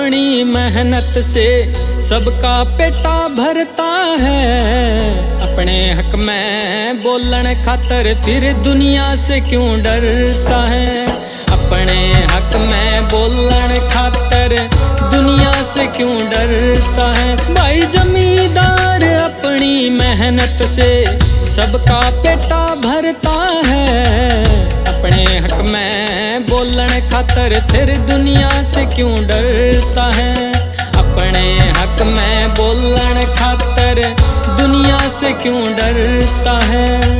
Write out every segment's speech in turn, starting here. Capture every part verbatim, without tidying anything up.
अपनी मेहनत से सबका पेटा भरता है। अपने हक में बोलने खातर फिर दुनिया से क्यों डरता है। अपने हक में बोलने खातर दुनिया से क्यों डरता है। भाई जमींदार अपनी मेहनत से सबका पेटा भरता है। अपने हक में बोलने खातर फिर दुनिया से क्यों डरता है। अपने हक में बोलने खातर दुनिया से क्यों डरता है।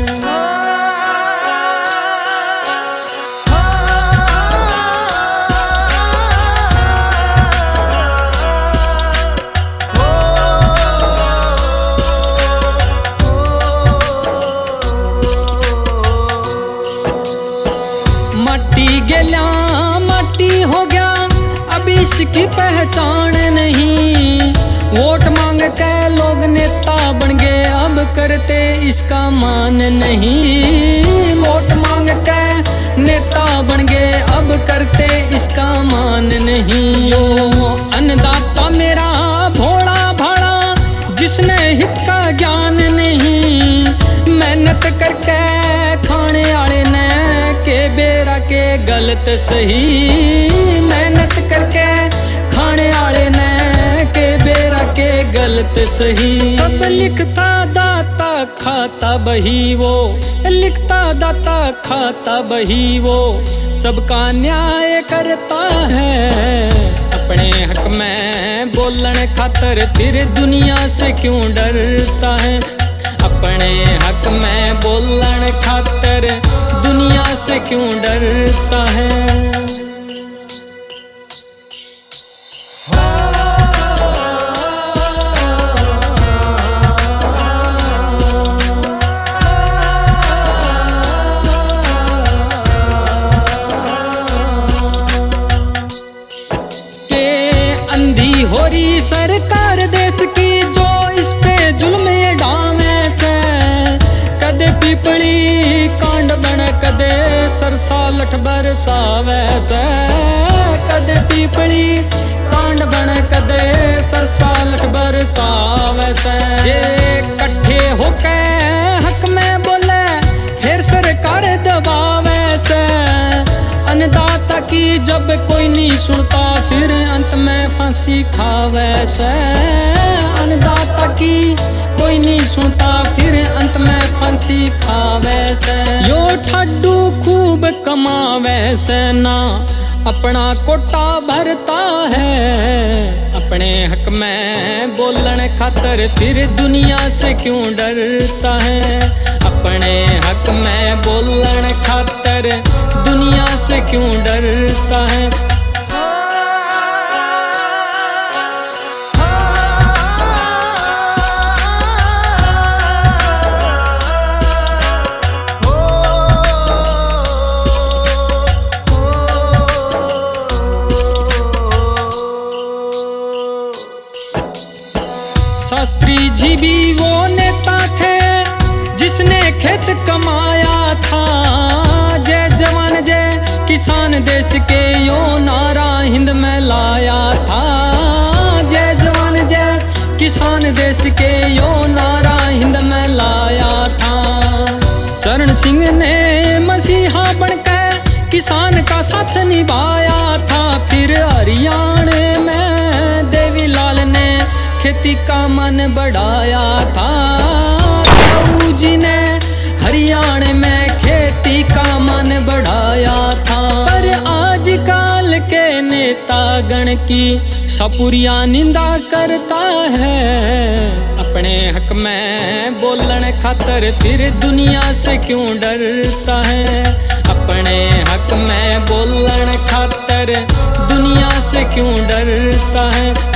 माटी गेल्या माटी हो गया, अब इसकी पहचान नहीं। वोट मांग के लोग नेता बन गए, अब करते इसका मान नहीं। वोट मांग के नेता बन गए, अब करते इसका मान नहीं। यो अन्नदाता मेरा भोला भाड़ा, जिसने हित का ज्ञान नहीं। मेहनत करके खाने वाले ने के बेरा के गलत सही। मेहनत करके खाने वाले ने के बेरा के गलत सही। सब लिखता दाता खाता बही वो, लिखता दाता खाता बही वो, सबका न्याय करता है। अपने हक में बोलने खातर फिर दुनिया से क्यों डरता है। अपने हक में बोलने खातर दुनिया से क्यों डरता है। के अंधी हो रही सरकार देश की, जो इस पे जुल्म डामे से। कदे पीपली कांड बन कदे सरसा लठ बरसावे से। कदे पीपली कांड बन कदे सरसा लठ बरसावे से। जे कट्ठे होके हक में बोले फिर सरकार दबावे से। अन्नदाता की जब कोई नहीं सुनता फिर अंत में फांसी खावे से। अन्नदाता की कोई नहीं सुनता फिर अंत में फांसी खावे से। यो ठड्डू खूब कमावे से ना अपना कोटा भरता है। अपने हक में बोलने खातर फिर दुनिया से क्यों डरता है। अपने हक में बोलने खातर दुनिया से क्यों डरता है। शास्त्री जी भी वो नेता थे जिसने खेत कमाया था। जय जवान जय किसान देश के यो नारा हिंद में लाया था। जय जवान जय किसान देश के यो नारा हिंद में लाया था। चरण सिंह ने मसीहा बनकर किसान का साथ निभाया था। फिर हरियाणा में देवी लाल ने खेती का मन बढ़ाया था। ताऊ जी ने हरियाणा में खेती का मन बढ़ाया था। पर आजकल के नेतागण की सपुरिया निंदा करता है। अपने हक में बोलने खातर फिर दुनिया से क्यों डरता है। अपने हक में बोलने खातर दुनिया से क्यों डरता है।